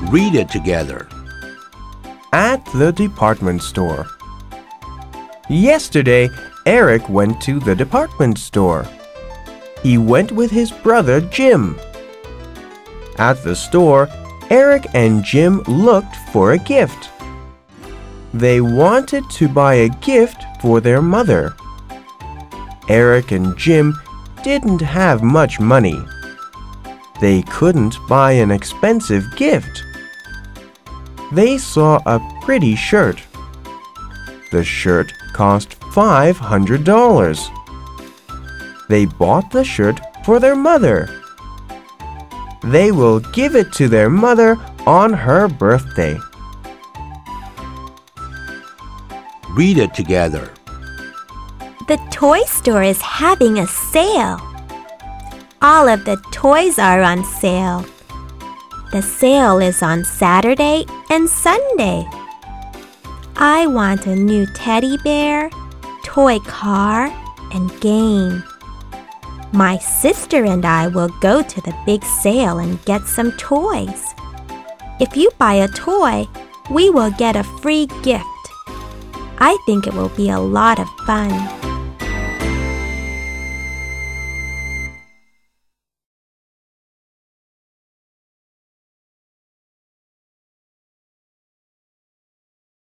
Read it together. At the department store. Yesterday, Eric went to the department store. He went with his brother Jim. At the store, Eric and Jim looked for a gift. They wanted to buy a gift for their mother. Eric and Jim didn't have much money. They couldn't buy an expensive gift. They saw a pretty shirt. The shirt cost $500. They bought the shirt for their mother. They will give it to their mother on her birthday. Read it together. The toy store is having a sale. All of the toys are on sale. The sale is on Saturday and Sunday. I want a new teddy bear, toy car, and game. My sister and I will go to the big sale and get some toys. If you buy a toy, we will get a free gift. I think it will be a lot of fun.